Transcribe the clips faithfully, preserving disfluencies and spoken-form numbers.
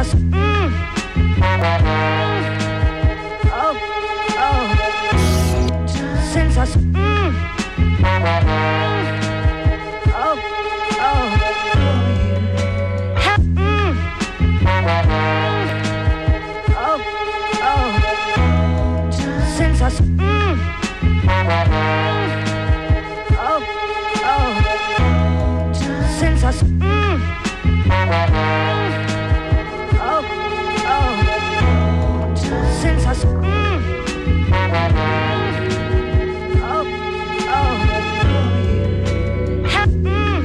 us. Mm. Oh, oh. Since us. Mm. Oh, oh. Ha- mm. Oh, oh. Since us. Mm. Oh, oh. Since us. Mm. Oh, oh. Since us. Mm. Oh, oh. Ha- mm.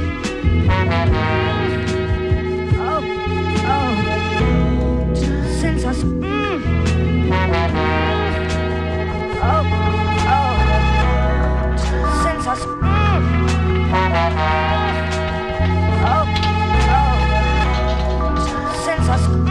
Oh, oh. Since us. Mm. Oh, oh. Since us. Mm. Oh, oh. Since us. Mm.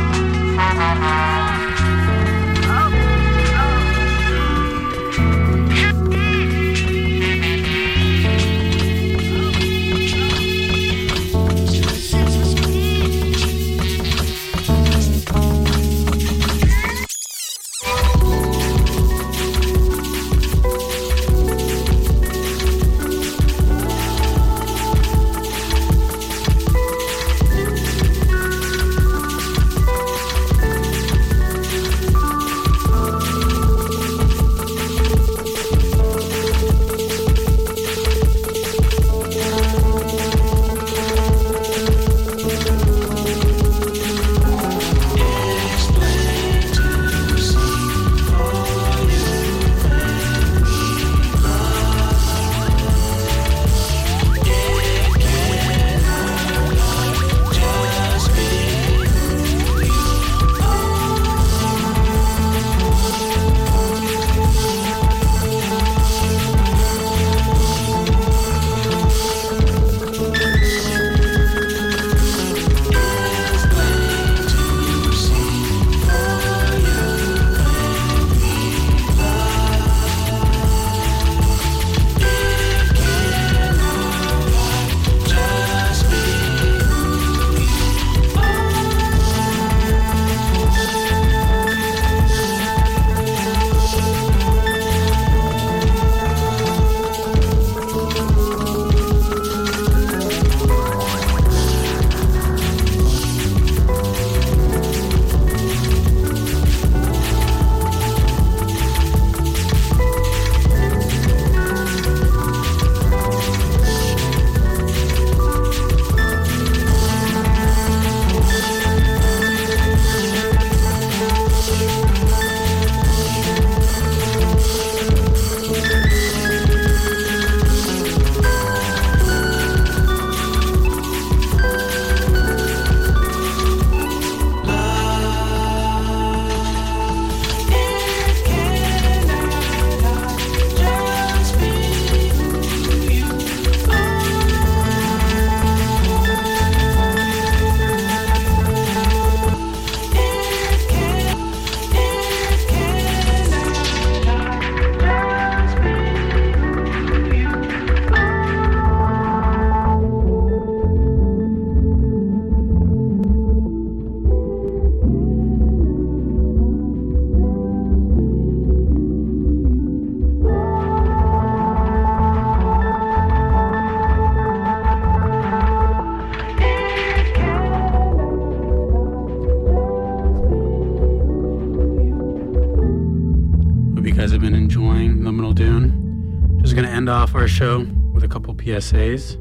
Off our show with a couple P S As.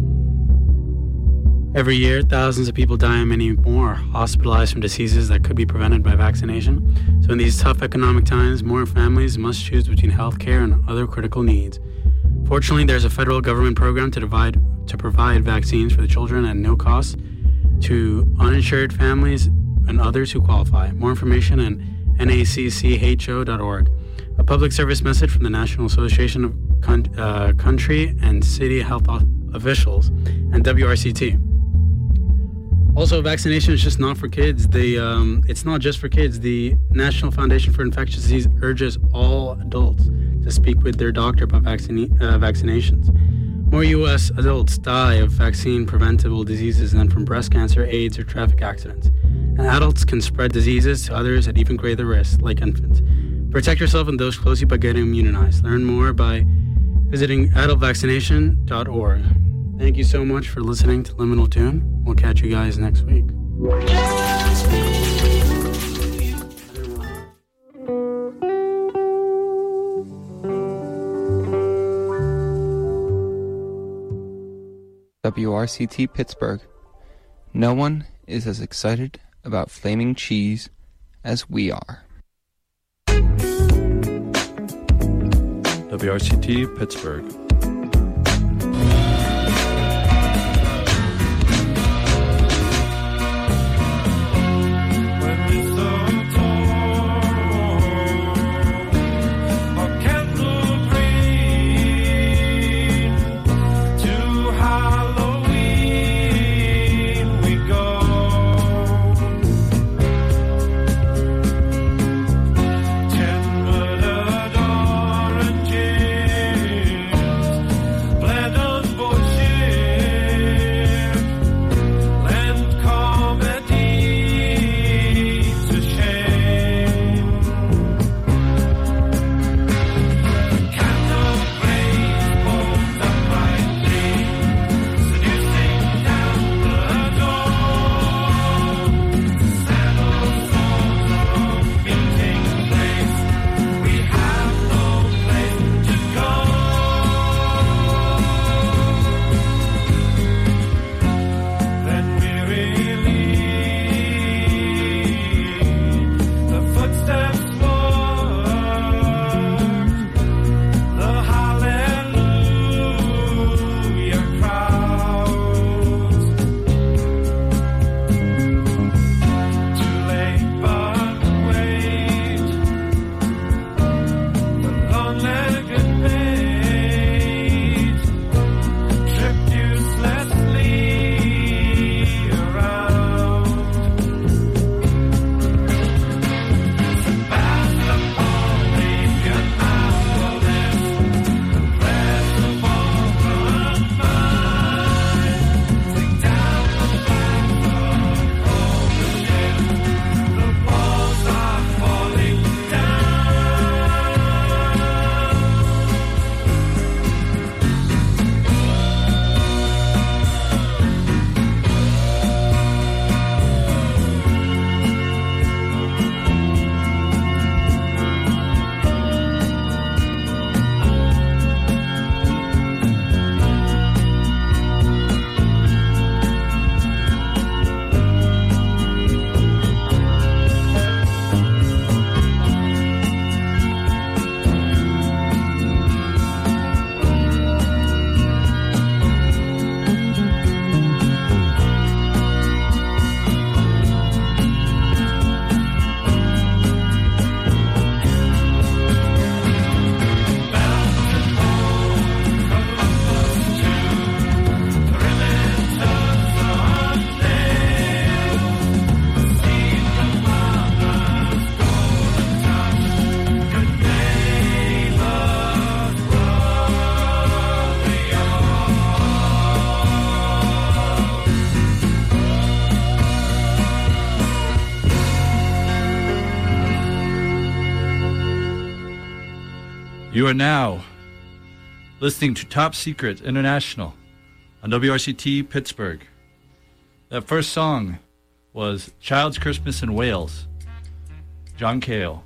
Every year, thousands of people die and many more are hospitalized from diseases that could be prevented by vaccination. So in these tough economic times, more families must choose between healthcare and other critical needs. Fortunately, there's a federal government program to divide, to provide vaccines for the children at no cost to uninsured families and others who qualify. More information at N A C C H O dot org. A public service message from the National Association of Con- uh, Country and City Health Officials and W R C T. Also, vaccination is just not for kids. The um, it's not just for kids. The National Foundation for Infectious Disease urges all adults to speak with their doctor about vaccine, uh, vaccinations. More U S adults die of vaccine-preventable diseases than from breast cancer, AIDS, or traffic accidents. and adults can spread diseases to others at even greater risk, like infants. Protect yourself and those close to you by getting immunized. Learn more by visiting adult vaccination dot org. Thank you so much for listening to Liminal Tune. We'll catch you guys next week. W R C T Pittsburgh. No one is as excited about flaming cheese as we are. W R C T Pittsburgh. You are now listening to Top Secret International on W R C T Pittsburgh. That first song was Child's Christmas in Wales, John Cale.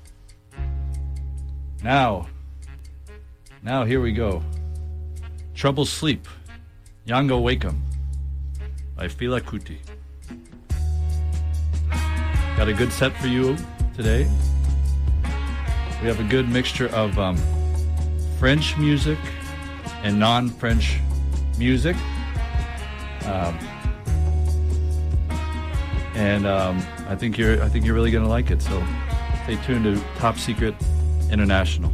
Now, now here we go. Trouble Sleep, Yango Wakeham by Fela Kuti. Got a good set for you today. We have a good mixture of um, French music and non-French music. Um, and um, I think you're I think you're really going to like it. So stay tuned to Top Secret International.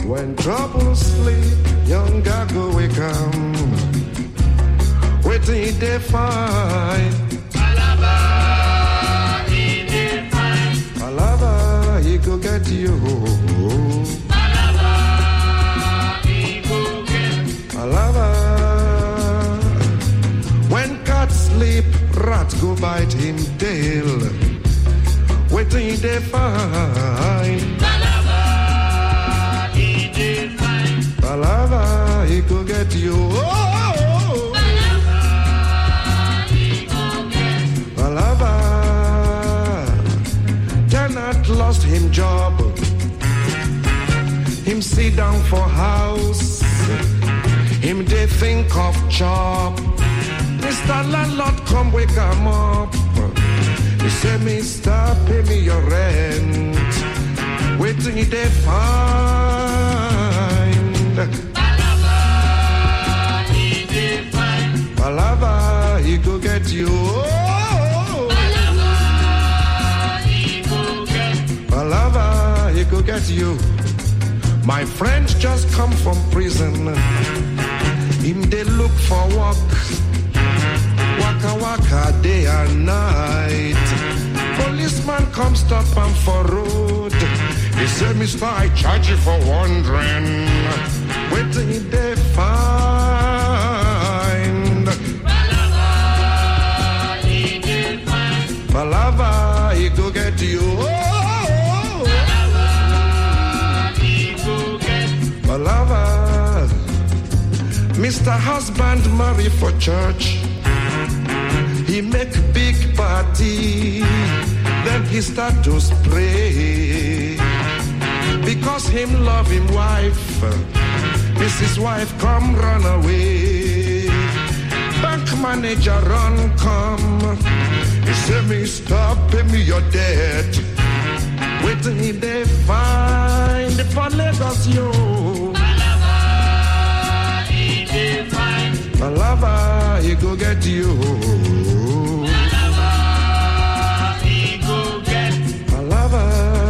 When trouble sleep, young Gago will come. Waiting they find. Palava, he did find. Palava, he go get you. Palava, he go get. Palava. When cat sleep, rat go bite him tail. Waiting they find. Palava, he did find. Palava, he go get you. Oh, Palava, he go get. Palava. Tenant lost him job. Him sit down for house. Him they think of job. Mister Landlord come wake him up. He say, Mister, pay me your rent. Waiting they find. Palava, he did find. Palava, he go get you. Palava, he go get. Palava, he go get you. My friend just come from prison. Him they look for work. Waka waka day and night. Policeman come stop him for road. He say, Mister, I charge you for wandering. Waiting they find. Palava, he did find. Palava, he go get you. Palava, he go get. Palava. Mister Husband marry for church. He make big party. Then he start to spray. Because him love him wife. Missus Wife come run away. Bank manager run come. He say, Mister, pay me your debt. Waiting they find for Lagos, yo. Palava, he did find. Palava, he go get you. Palava, he go get. Palava.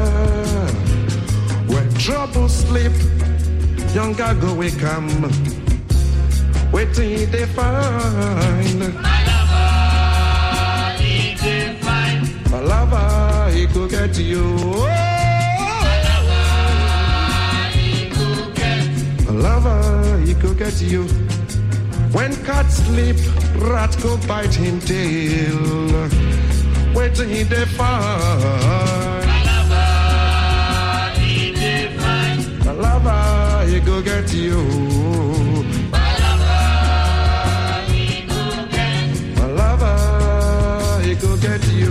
When trouble sleep, young Gago will come. Waiting they find. Palava, he did find. Palava, he go get you. Palava, he go get. Palava, he go get you. When cat sleep, rat go bite him tail. Waiting they find. Palava, he did find. Palava, he go get you. Palava, he go get. Palava, he go get you.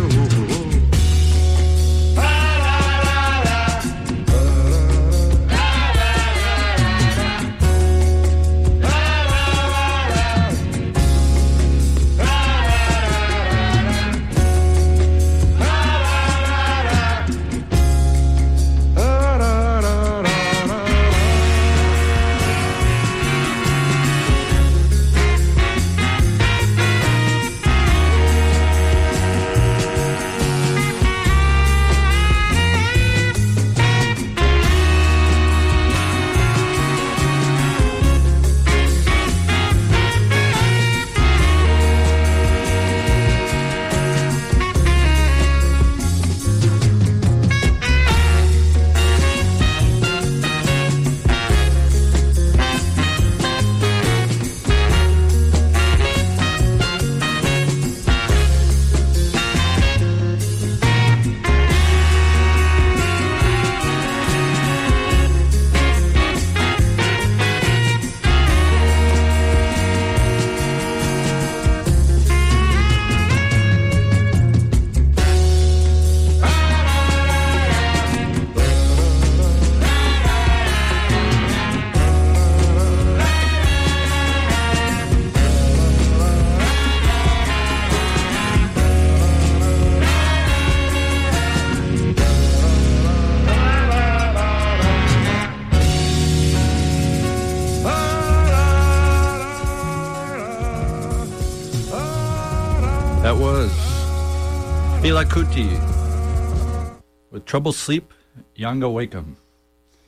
That was Fela Kuti with Trouble Sleep, Yanga Wakeham.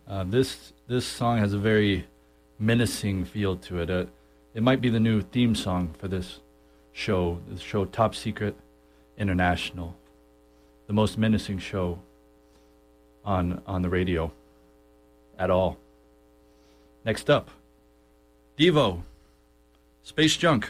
Uh, this this song has a very menacing feel to it. Uh, it might be the new theme song for this show, the show Top Secret International, the most menacing show on on the radio at all. Next up, Devo, Space Junk.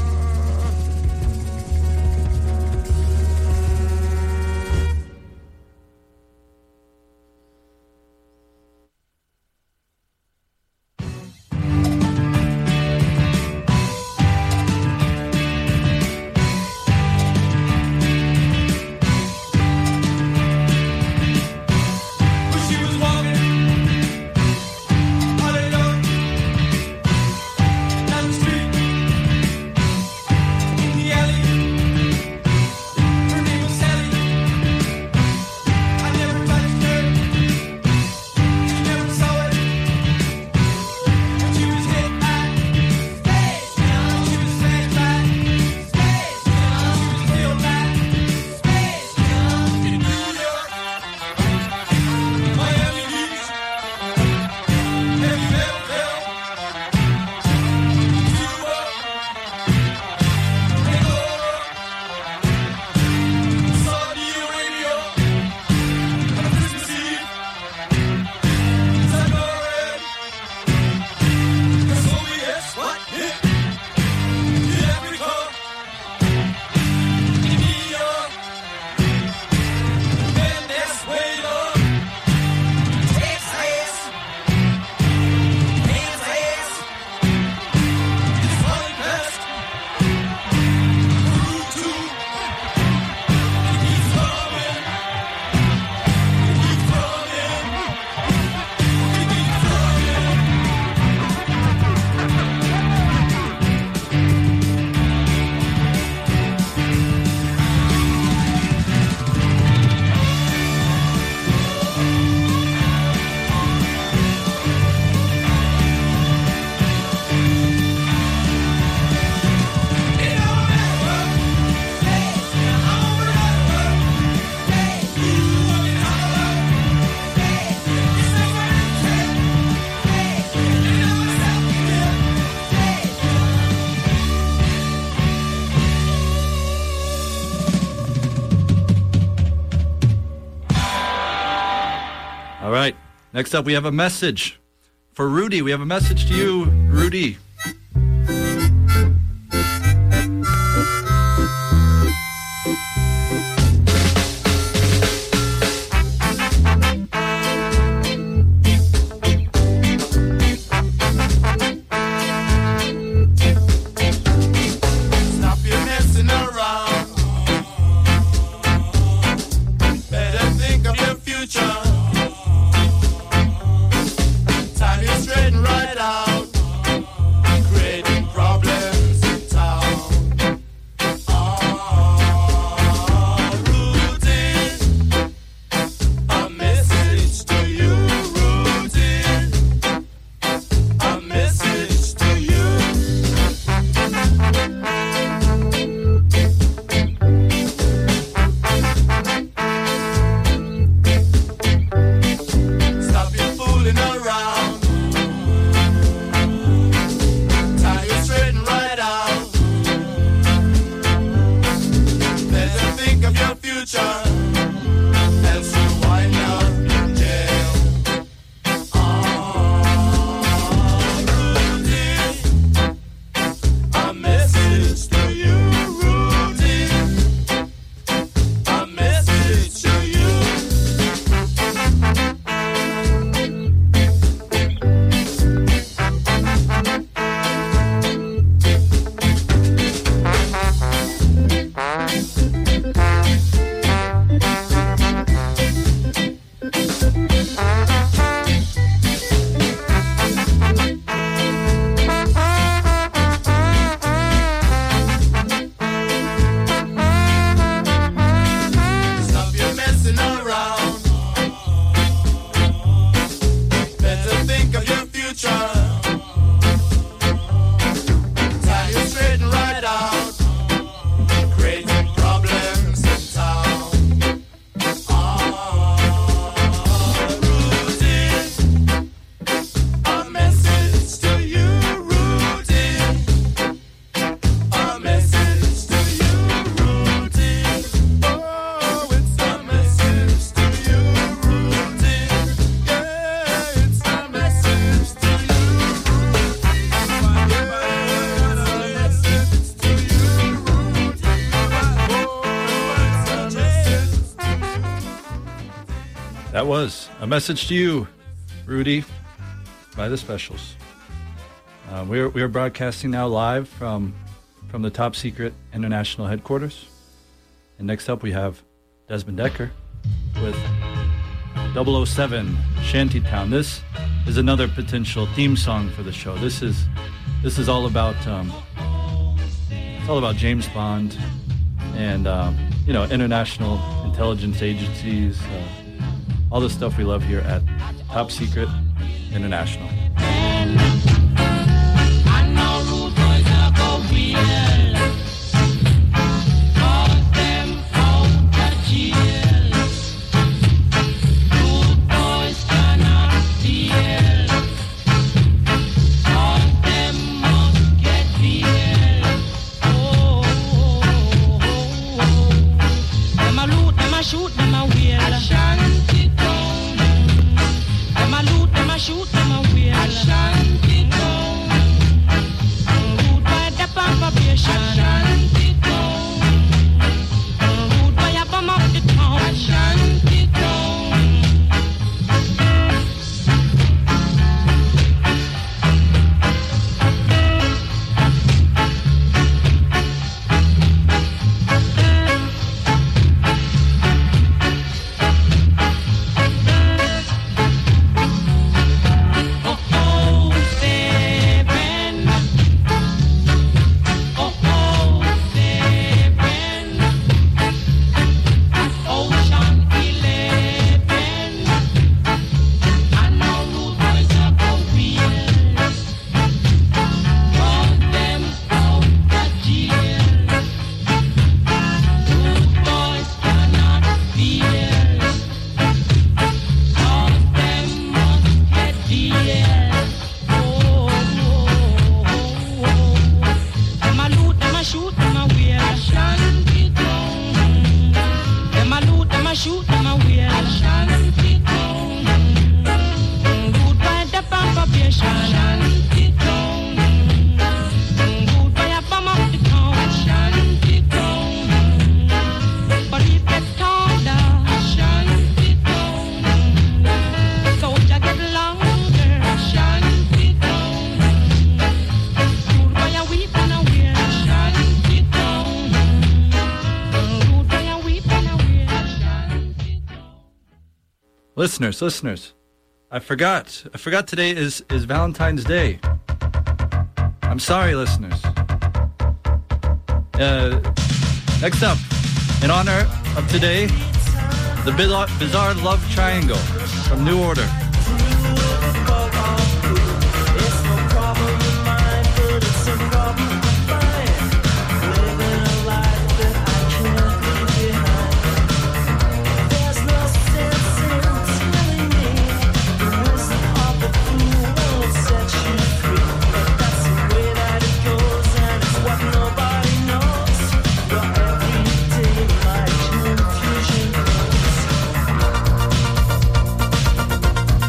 Next up, we have a message for Rudy. We have a message to you, Rudy. Stop your messing around. Better think of your future. Time is straighten right out. That was A Message to You, Rudy, by The Specials. Uh, we're we're broadcasting now live from from the Top Secret International headquarters. And next up we have Desmond Decker with double oh seven Shantytown. This is another potential theme song for the show. This is this is all about um, it's all about James Bond and um, you know, international intelligence agencies, uh, all the stuff we love here at Top Secret International. Shoot them a wheel, Ashanti town. Them a loot, them a shoot them a wheel, Ashanti town. Root by the population, Ashanti town. Root by a bomb up the town, Ashanti town. Listeners, listeners, I forgot. I forgot today is, is Valentine's Day. I'm sorry, listeners. Uh, next up, in honor of today, the Bizarre, Bizarre Love Triangle from New Order. Confusion.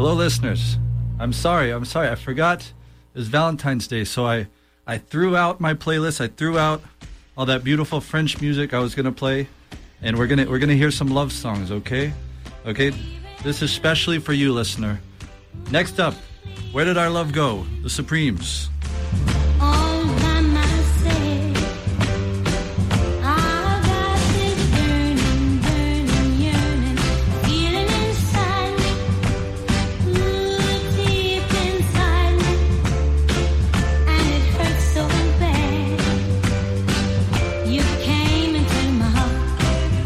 Hello, listeners. I'm sorry. I'm sorry. I forgot it was Valentine's Day, so I, I threw out my playlist. I threw out all that beautiful French music I was gonna play, and we're gonna we're gonna hear some love songs. Okay, okay. This is especially for you, listener. Next up, Where Did Our Love Go? The Supremes. All by myself, I got this burning, burning yearning, feeling inside me, ooh, deep inside me, and it hurts so bad. You came into my heart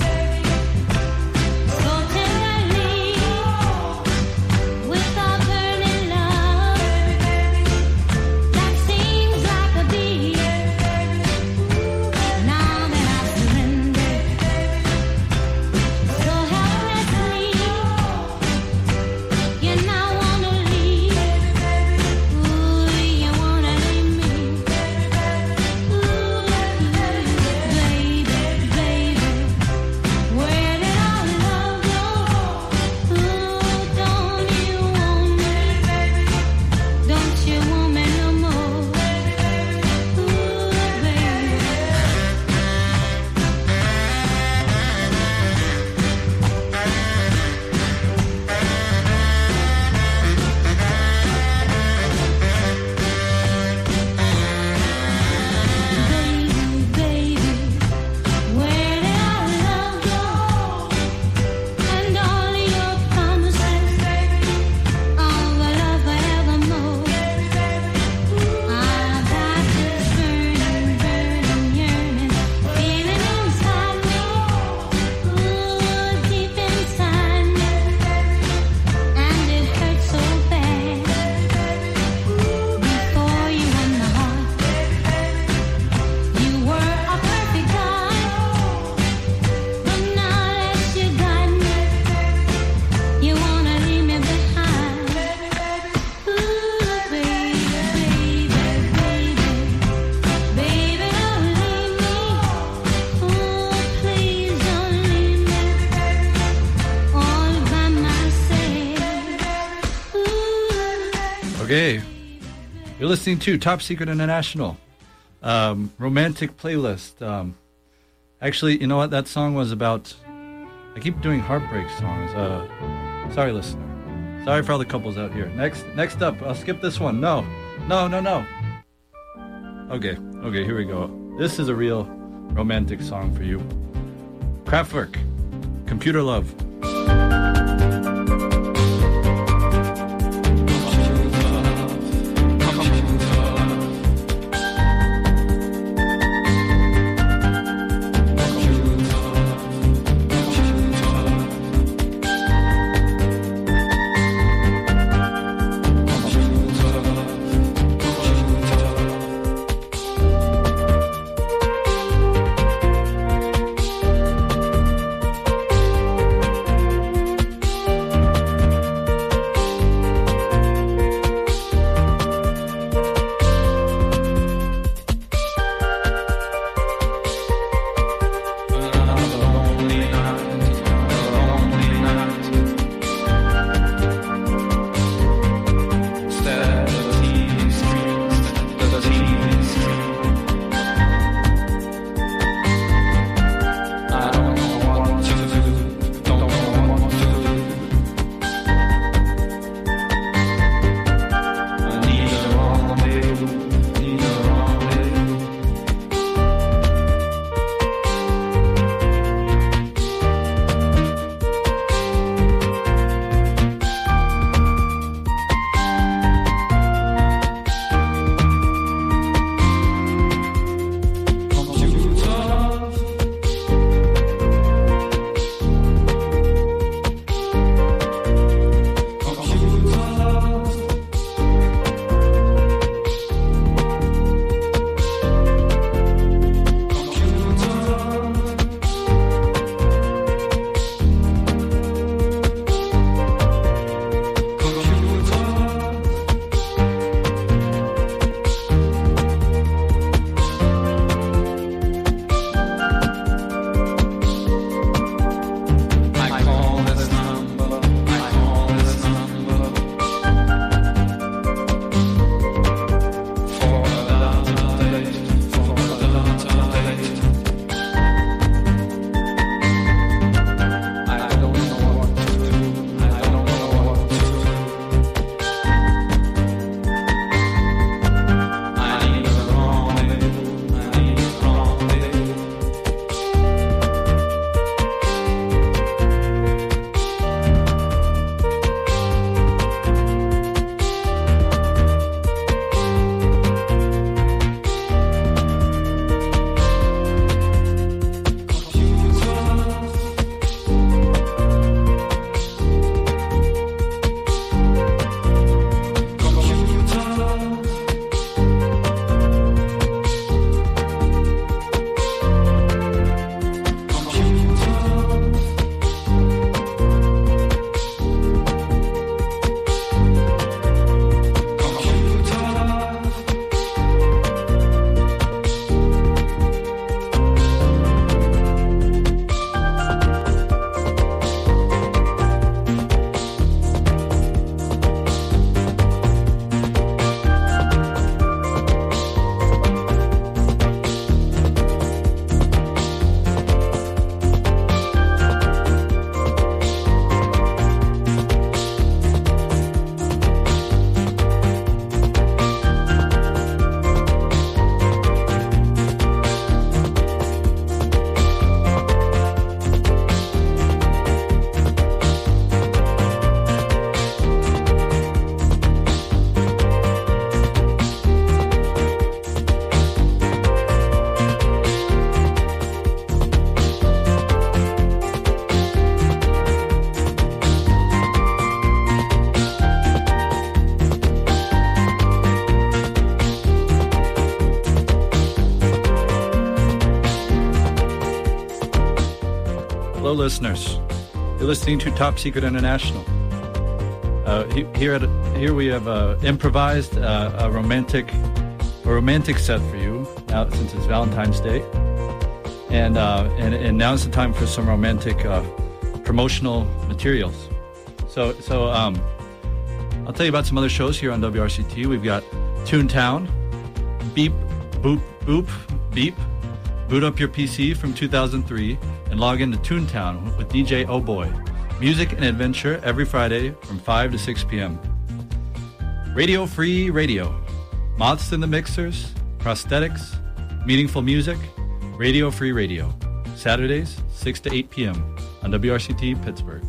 so tenderly, with our burning love that seems like a bee. Now that I've surrendered so helplessly, you now wanna leave. Ooh, you wanna leave me. Ooh, baby, baby, where did our love go? Ooh, don't you want me? Don't you want me no more? Ooh, baby. Baby, baby, where did our love go? And all your promises of a love forevermore. I got this burning, burning yearning, feeling inside me, ooh, deep inside me, and it hurts so bad. Before you won my heart, you were a perfect guy, but now that you got me, you wanna leave me behind. Ooh, baby, baby, baby, baby, don't leave me. Ooh, please don't leave me all by myself. Ooh. Okay, you're listening to Top Secret International, um, romantic playlist. Um, actually, you know what? That song was about. I keep doing heartbreak songs. Uh, sorry, listener. Sorry for all the couples out here. Next, next up, I'll skip this one. No, no, no, no. Okay, okay, here we go. This is a real romantic song for you. Kraftwerk, Computer Love. listeners. You're listening to Top Secret International. Uh, he- here, at, here we have uh, improvised uh, a romantic, a romantic set for you now since it's Valentine's Day, and uh, and and now's the time for some romantic uh, promotional materials. So so um, I'll tell you about some other shows here on W R C T. We've got Toontown, Beep, Boop, Boop, Beep. Boot up your P C from two thousand three and log into Toontown with D J Oh Boy. Music and adventure every Friday from five to six p.m. Radio Free Radio. Moths in the Mixers, prosthetics, meaningful music, Radio Free Radio. Saturdays, six to eight p.m. on W R C T Pittsburgh.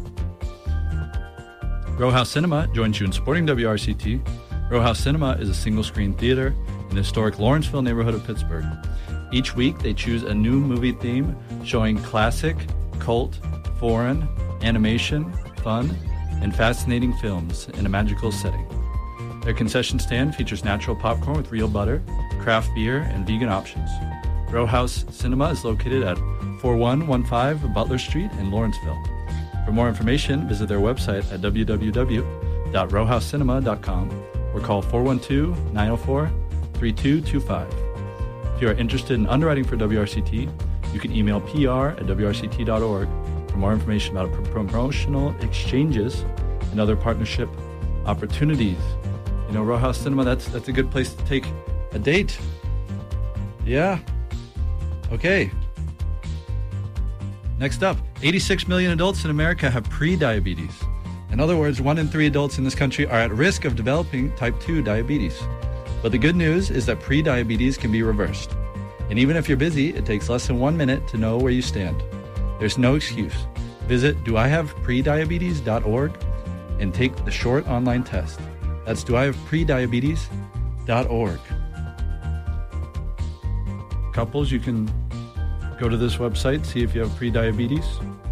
Row House Cinema joins you in supporting W R C T. Row House Cinema is a single-screen theater in the historic Lawrenceville neighborhood of Pittsburgh. Each week, they choose a new movie theme showing classic, cult, foreign, animation, fun, and fascinating films in a magical setting. Their concession stand features natural popcorn with real butter, craft beer, and vegan options. Row House Cinema is located at forty-one fifteen Butler Street in Lawrenceville. For more information, visit their website at w w w dot row house cinema dot com or call four one two, nine zero four, three two two five. If you are interested in underwriting for W R C T, you can email P R at w r c t dot org for more information about promotional exchanges and other partnership opportunities. You know, Row House Cinema, that's that's a good place to take a date. Yeah. Okay. Next up, eighty-six million adults in America have pre-diabetes. In other words, one in three adults in this country are at risk of developing type two diabetes. But the good news is that pre-diabetes can be reversed. And even if you're busy, it takes less than one minute to know where you stand. There's no excuse. Visit do I have pre diabetes dot org and take the short online test. That's do I have pre diabetes dot org. Couples, you can go to this website, see if you have pre-diabetes.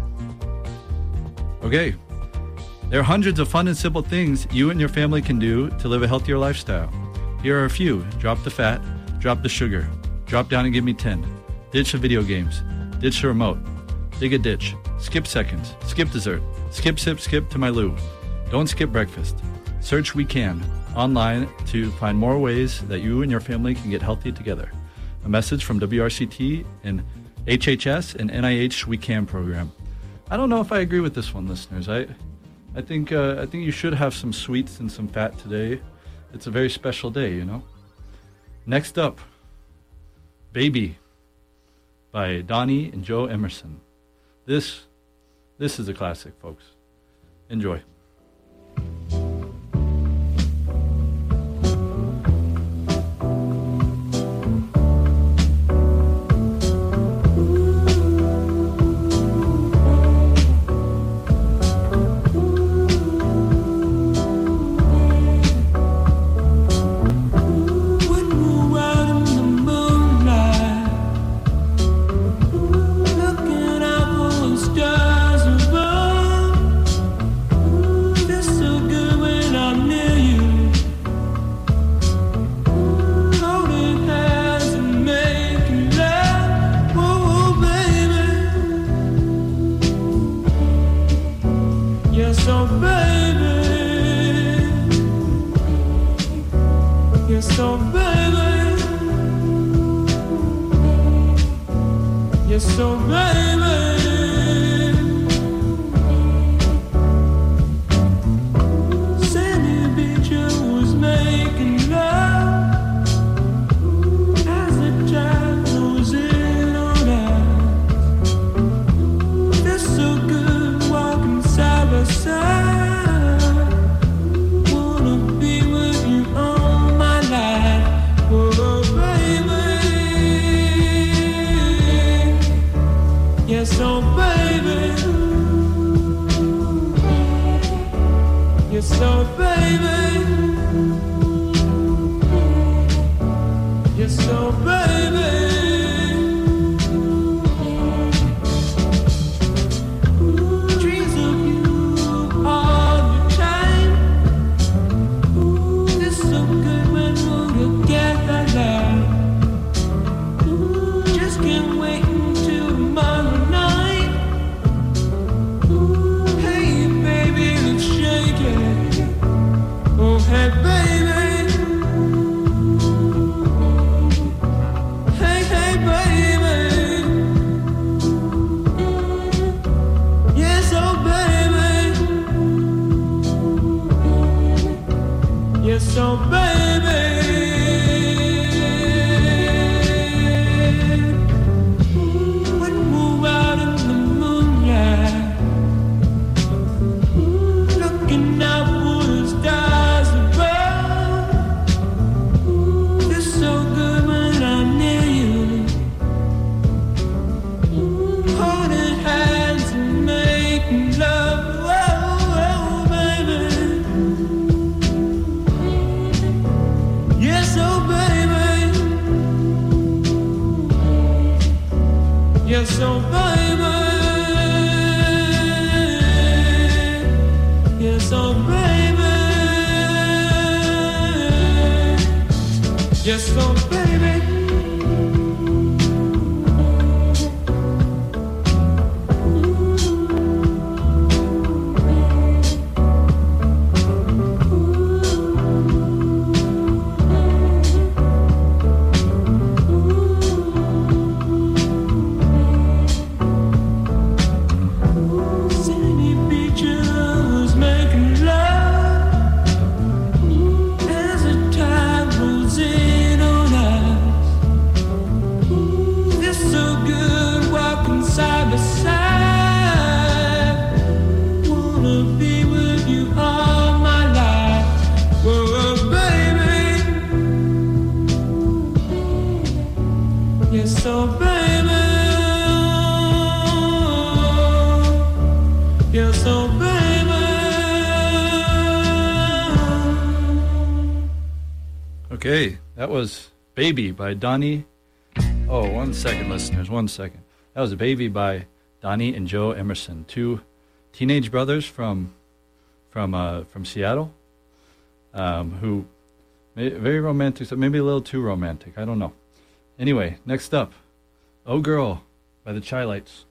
Okay. There are hundreds of fun and simple things you and your family can do to live a healthier lifestyle. Here are a few. Drop the fat, drop the sugar, drop down and give me ten, ditch the video games, ditch the remote, dig a ditch, skip seconds, skip dessert, skip sip skip to my loo. Don't skip breakfast. Search We Can online to find more ways that you and your family can get healthy together. A message from W R C T and H H S and N I H We Can program. I don't know if I agree with this one, listeners. I I think uh, I think you should have some sweets and some fat today. It's a very special day, you know. Next up, Baby by Donnie and Joe Emerson. This this is a classic, folks. Enjoy. Yes, oh baby, we'd move out in the moonlight, looking out for the stars above. It's so good when I'm near you, holding hands and making love. Yes, oh baby. Yes, oh baby. Yes, oh baby. Yes, oh baby. Sandy beaches making love as the tide rolls in on us. It's so good walking side by side. Wanna be with you all my life. Whoa, baby. Yes, oh baby. Yes, oh baby. Okay, that was Baby by Donnie. Oh, one second, listeners, one second. That was Baby by Donnie and Joe Emerson, two teenage brothers from from uh, from Seattle, um, who may, very romantic, so maybe a little too romantic. I don't know. Anyway, next up, Oh Girl by the Chi-Lites.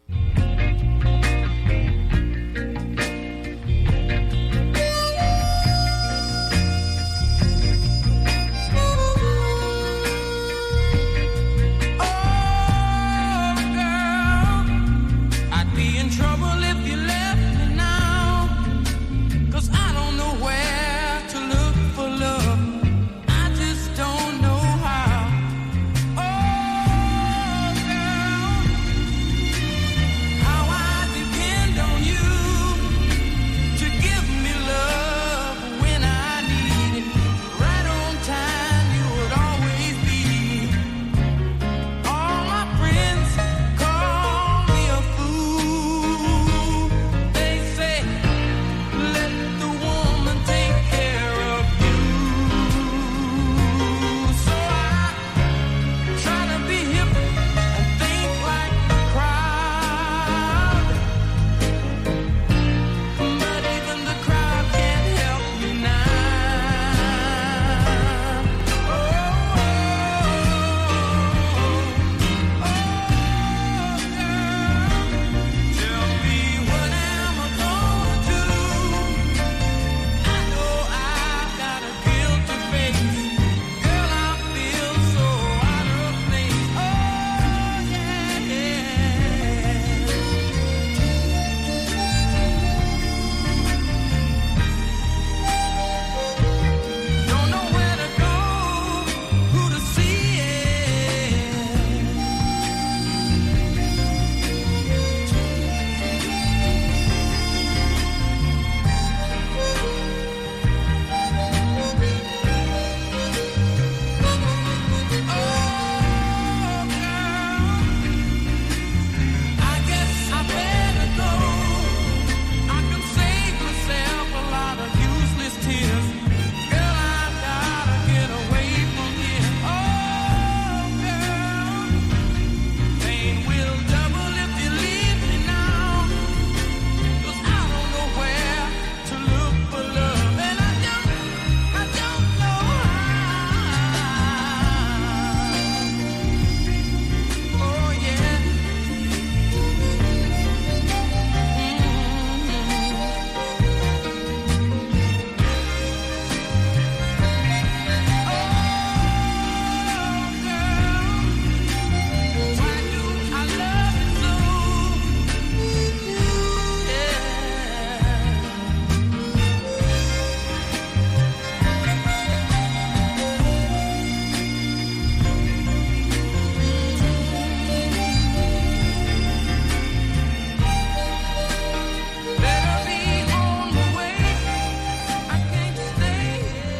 I'd be in trouble if you left me now, 'cause I don't know where to look for love. I just don't know how. Oh, girl,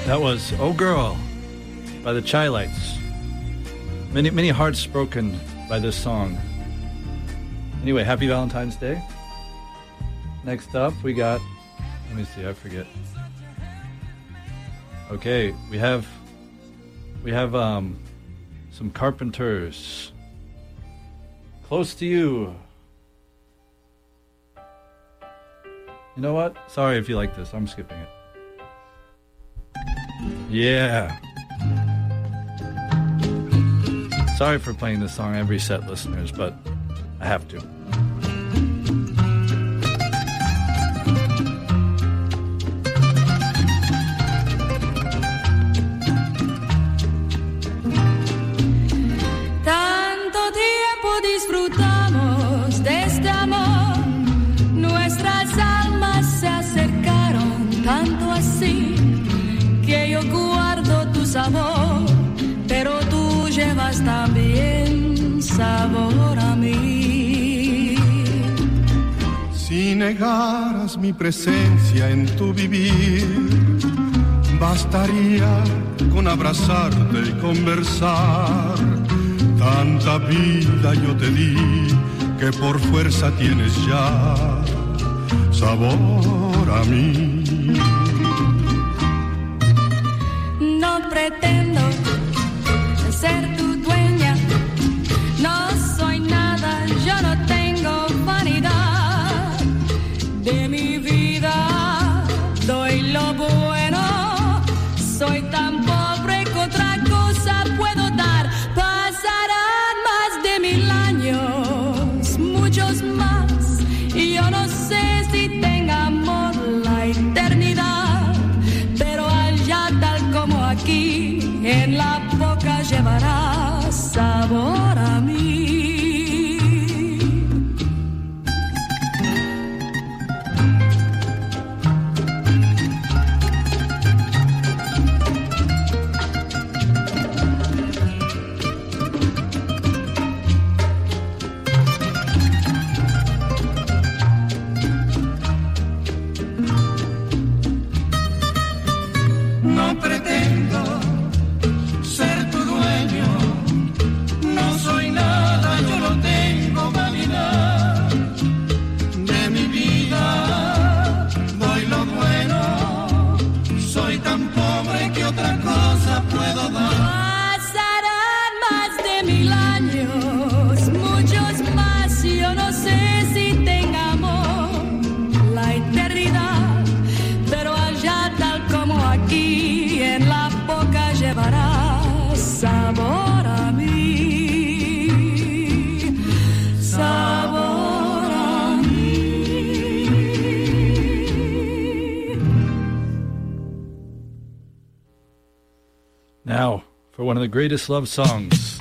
That was Oh Girl by the Chi-Lites. Many, many hearts broken by this song. Anyway, happy Valentine's Day. Next up, we got, let me see, I forget. Okay, we have, we have um, some Carpenters. Close to You. You know what? Sorry if you like this. I'm skipping it. Yeah. Sorry for playing this song every set, listeners, but I have to. Tanto tiempo disfrutamos de este amor, nuestras almas se acercaron tanto así que yo guardo tu sabor, pero tú llevas también sabor a mí. Si negaras mi presencia en tu vivir, bastaría con abrazarte y conversar. Tanta vida yo te di que por fuerza tienes ya sabor a mí. No pretendo ser tu dueña, no soy nada, yo no tengo vanidad. De mi vida doy lo bueno, soy tan pobre que otra cosa puedo dar. Pasarán más de mil años, muchos más, y yo no sé si tenga amor la eternidad, pero allá tal como aquí, en la boca llevarás sabor a mí. No pretendo ser tu dueño, no soy nada, yo no tengo vanidad. De mi vida doy lo bueno, soy tan pobre que otra cosa puedo dar. Pasarán más de mil años, muchos más, y yo no sé si tengamos la eternidad, pero allá tal como aquí, en la boca llevarás sabor a mí, sabor a mí. Now, for one of the greatest love songs.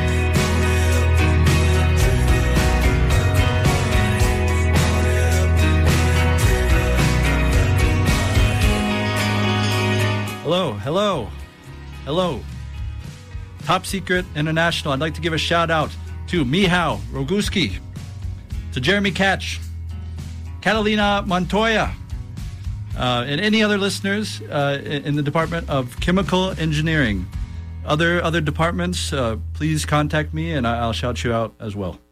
Hello, hello, hello. Top Secret International. I'd like to give a shout out to Mihao Roguski, to Jeremy Catch, Catalina Montoya, uh, and any other listeners uh, in, in the Department of Chemical Engineering. Other other departments, uh, please contact me and I'll shout you out as well.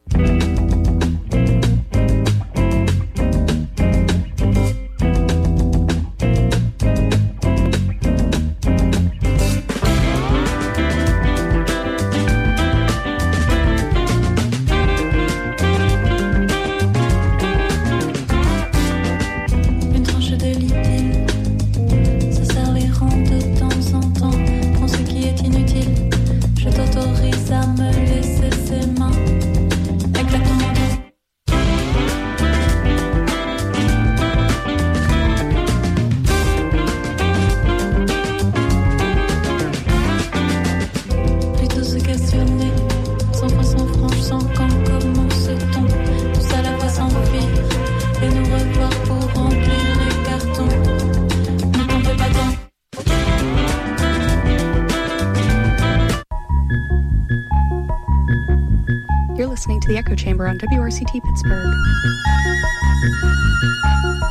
Une tranche de lipine se serviront de temps en temps. Prends ce qui est inutile. Je t'autorise à me laisser ses mains. Exactement. Plutôt se questionner, sans foi, sans franche, sans quand, comment se-t-on tous à la fois s'enfuir et nous revoir pour remplir les cartons. Ne t'en fais pas tant. You're listening to the Echo Chamber on W R C T Pittsburgh.